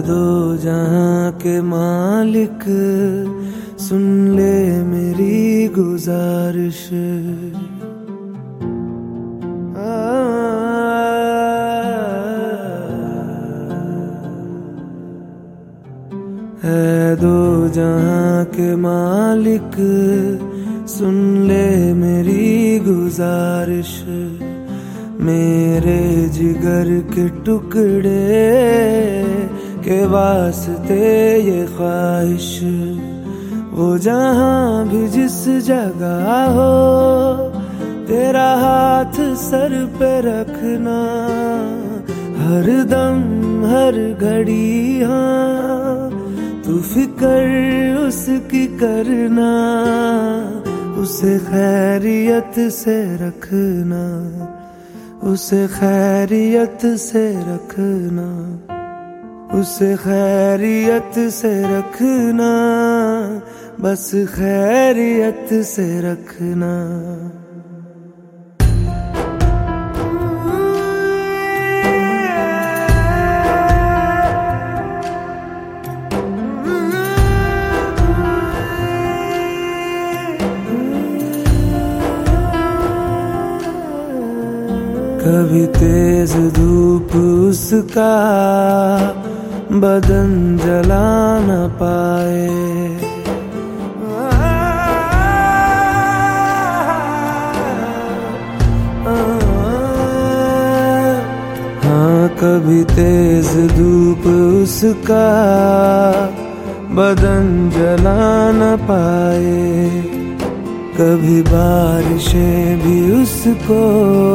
दो जहां के मालिक, सुन ले मेरी गुजारिश। है दो जहां के मालिक, सुन ले मेरी गुजारिश। मेरे जिगर के टुकड़े के वास्ते ये ख्वाहिश, वो जहां भी जिस जगह हो, तेरा हाथ सर पे रखना, हर दम हर घड़ी। हाँ, तू फिक्र उसकी करना, उसे खैरियत से रखना, उसे खैरियत से रखना, उसे खैरियत से रखना, बस खैरियत से रखना। कभी तेज धूप उसका बदन जला न पाए, हाँ कभी तेज धूप उसका बदन जला न पाए, कभी बारिशें भी उसको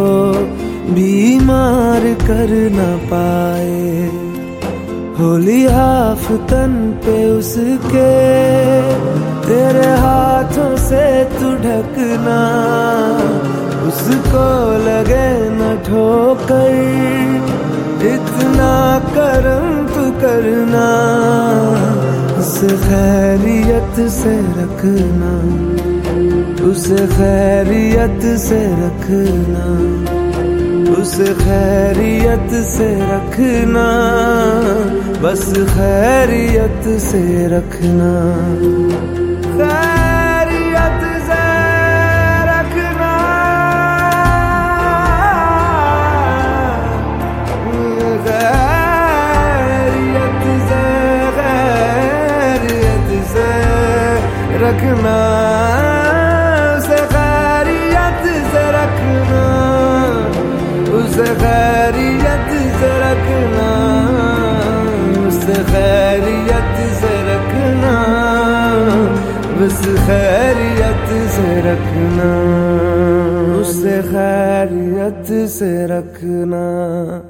बीमार कर न पाए। होली आफतन पे उसके तेरे हाथों से तू ढकना, उसको लगे न ठोकर, इतना करम तू करना, उसे खैरियत से रखना, उसे खैरियत से रखना, उसे खैरियत से रखना, बस खैरियत से रखना, खैरियत से रखना, खैरियत से, खैरियत से रखना, उसे खैरियत से रखना, उसे खैरियत से रखना, उसे खैरियत से रखना, बस खैरियत से रखना, उसे खैरियत से रखना।